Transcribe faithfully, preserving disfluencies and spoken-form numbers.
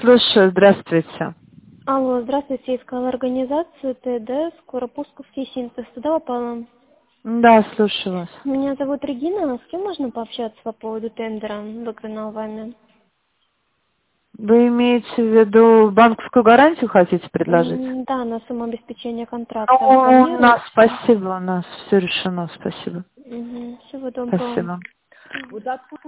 Слушаю, здравствуйте. Алло, здравствуйте, я искала организацию ТД «Скоропусковский синтез». Туда попала. Да, слушаю вас. Меня зовут Регина. С кем можно пообщаться по поводу тендера, выигранного вами? Вы имеете в виду банковскую гарантию хотите предложить? М, Да, на сумму обеспечения Ну, контракта у нас планируется. спасибо, у нас все решено, спасибо. Мгм. Всего доброго. Спасибо.